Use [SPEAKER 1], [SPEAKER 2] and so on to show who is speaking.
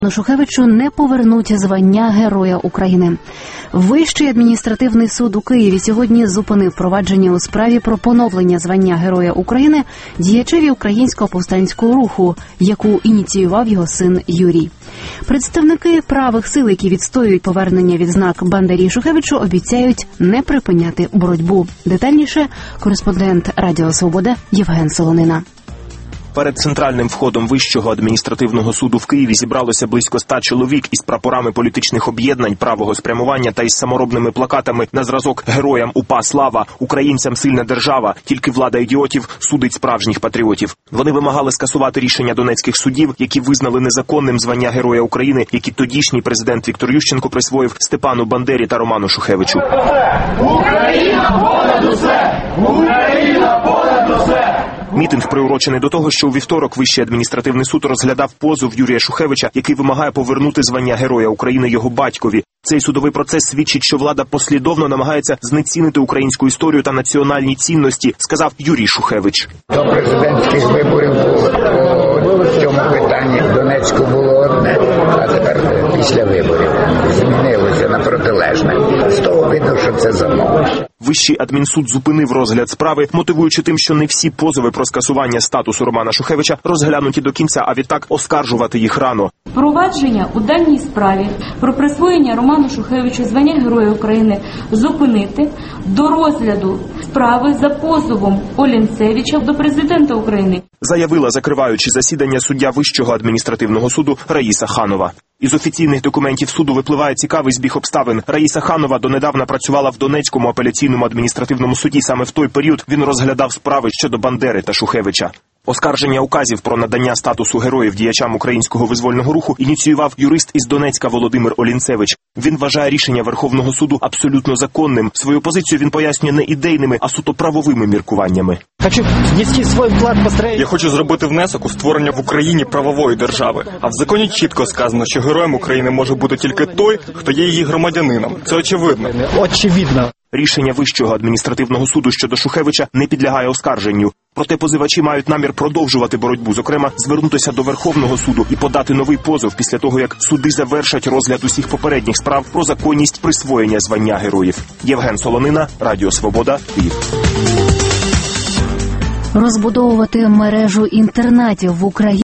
[SPEAKER 1] Шухевичу не повернуть звання Героя України. Вищий адміністративний суд у Києві сьогодні зупинив провадження у справі про поновлення звання Героя України діячеві Українського повстанського руху, яку ініціював його син Юрій. Представники правих сил, які відстоюють повернення відзнак Бандері і Шухевичу, обіцяють не припиняти боротьбу. Детальніше кореспондент Радіо Свобода Євген Солонина.
[SPEAKER 2] Перед центральним входом Вищого адміністративного суду в Києві зібралося близько 100 чоловік із прапорами політичних об'єднань правого спрямування та із саморобними плакатами на зразок «Героям УПА слава! Українцям сильна держава! Тільки влада ідіотів судить справжніх патріотів». Вони вимагали скасувати рішення донецьких судів, які визнали незаконним звання Героя України, які тодішній президент Віктор Ющенко присвоїв Степану Бандері та Роману Шухевичу.
[SPEAKER 3] Україна понад усе! Україна понад усе!
[SPEAKER 2] Мітинг приурочений до того, що у вівторок Вищий адміністративний суд розглядав позов Юрія Шухевича, який вимагає повернути звання Героя України його батькові. Цей судовий процес свідчить, що влада послідовно намагається знецінити українську історію та національні цінності, сказав Юрій Шухевич.
[SPEAKER 4] До президентських виборів було в цьому питанні в Донецьку було одне, а тепер після виборів змінилося на протилежне. З того видно, що це замовлення.
[SPEAKER 2] Вищий адмінсуд зупинив розгляд справи, мотивуючи тим, що не всі позови про скасування статусу Романа Шухевича розглянуті до кінця, а відтак оскаржувати їх рано.
[SPEAKER 5] Провадження у даній справі про присвоєння Роману Шухевичу звання Героя України зупинити до розгляду справи за позовом Олінцевича до президента України.
[SPEAKER 2] Заявила, закриваючи засідання, суддя Вищого адміністративного суду Раїса Ханова. Із офіційних документів суду випливає цікавий збіг обставин. Раїса Ханова донедавна працювала в Донецькому апеляційному адміністративному суді. Саме в той період він розглядав справи щодо Бандери та Шухевича. Оскарження указів про надання статусу героїв діячам українського визвольного руху ініціював юрист із Донецька Володимир Олінцевич. Він вважає рішення Верховного суду абсолютно законним. Свою позицію він пояснює не ідейними, а суто правовими міркуваннями.
[SPEAKER 6] Я хочу зробити внесок у створення в Україні правової держави. А в законі чітко сказано, що героєм України може бути тільки той, хто є її громадянином. Це очевидно.
[SPEAKER 2] Рішення Вищого адміністративного суду щодо Шухевича не підлягає оскарженню. Проте позивачі мають намір продовжувати боротьбу, зокрема, звернутися до Верховного суду і подати новий позов після того, як суди завершать розгляд усіх попередніх справ про законність присвоєння звання героїв. Євген Солонина, Радіо Свобода, Київ.
[SPEAKER 1] Розбудовувати мережу інтернатів в Україні.